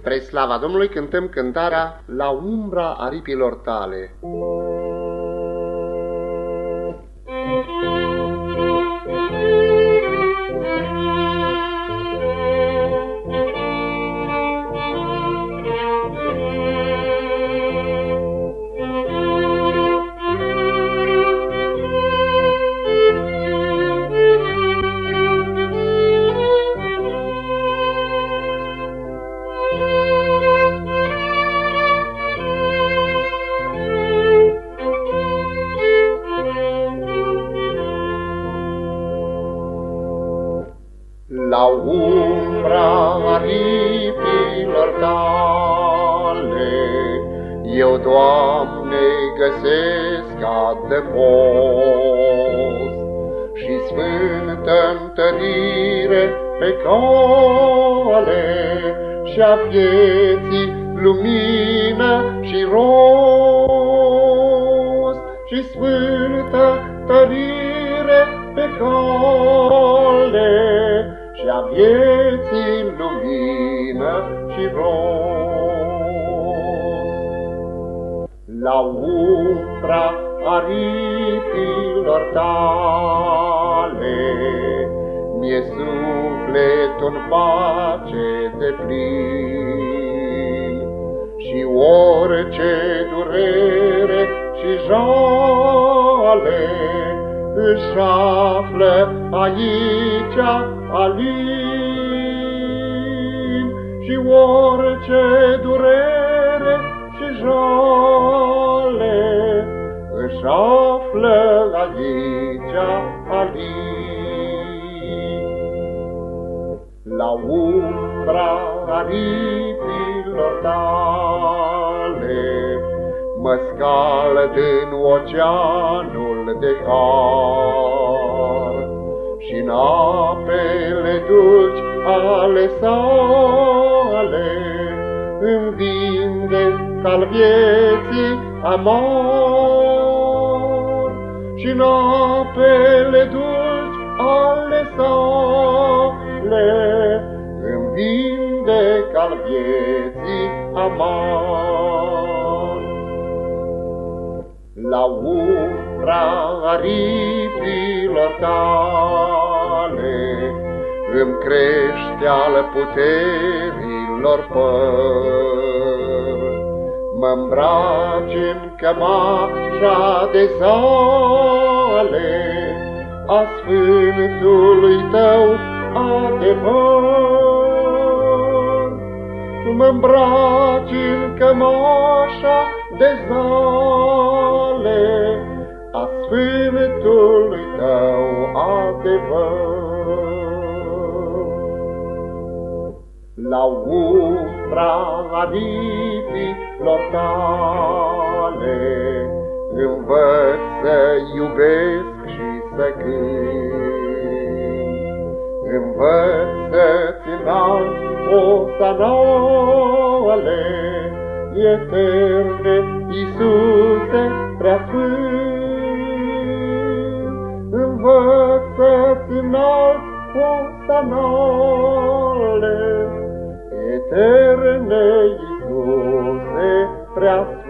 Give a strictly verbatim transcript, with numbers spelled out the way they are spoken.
Spre slava Domnului cântăm cântarea La umbra aripilor tale. La umbra aripilor tale, eu, Doamne, găsesc adăpost și sfântă întărire pe cale, și-a vieții lumină și rost, și sfântă tărire pe cale, și-a vieții lumină și rost. La umbra aripilor tale, mi-e sufletul în pace deplin, și orice durere și jale își află aici alin, și orice durere și jale își află aici alin. La umbra aripilor tale mă scald în oceanul de har, și-n apele dulci ale sale îmi vindec al vieții amar, și-n apele dulci ale sale îmi vindec al vieții amar. La umbra aripilor tale îmi crește al puterilor păr, mă-mbraci-n cămașa de zale a sfântului tău adevăr. Mă-mbraci-n cămașa de zale a sfântului tău adevăr. La umbra aripilor tale învăț să iubesc și să cânt, învăț să-ți înalți osanale eterne, Iisuse preasfânt. Învăț să-ți înalți osanale eterne, Iisuse preasfânt.